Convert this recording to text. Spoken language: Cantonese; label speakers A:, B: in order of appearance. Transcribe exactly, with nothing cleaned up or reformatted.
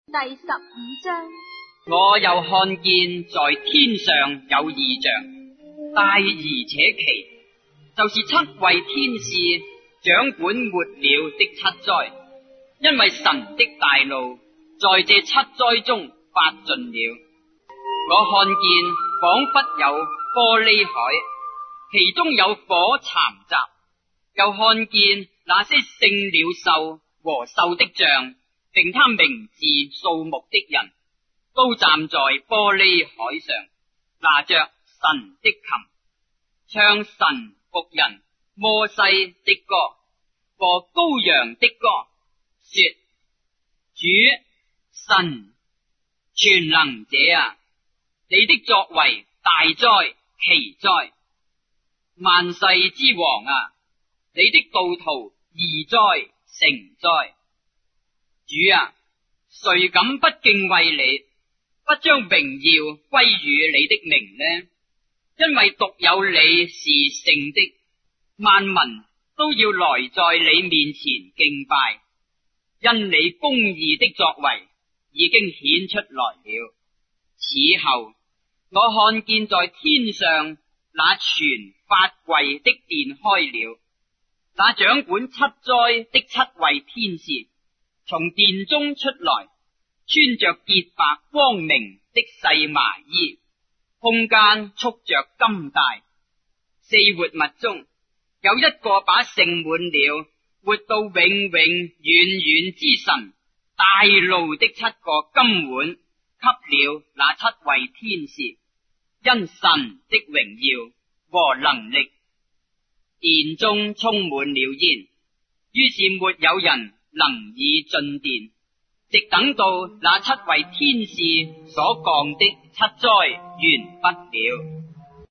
A: 第十五章。
B: 我又看見在天上有異象，大而且奇，就是七位天使掌管末了的七災，因為神的大怒在這七災中發盡了。我看見仿佛有玻璃海，其中有火摻雜，又看見那些勝了獸和獸的像，並他名字數目的人，都站在玻璃海上，拿着神的琴，唱神僕人摩西的歌和羔羊的歌，說：主神全能者啊，你的作為大哉奇哉，萬世之王啊，你的道途義哉誠哉。主啊，誰敢不敬畏你，不將榮耀歸於你的名呢？因為獨有你是聖的，萬民都要來在你面前敬拜，因你公義的作為已經顯出來了。此後，我看見在天上那全法櫃的殿開了，那掌管七災的七位天使從殿中出來，穿着潔白光明的細麻衣，胸間束着金帶。四活物中有一個把盛滿了活到永永遠遠之神大怒的七個金碗，給了那七位天使，因神的榮耀和能力，殿中充滿了煙，於是沒有人能以進殿，直等到那七位天使所降的七災完畢了。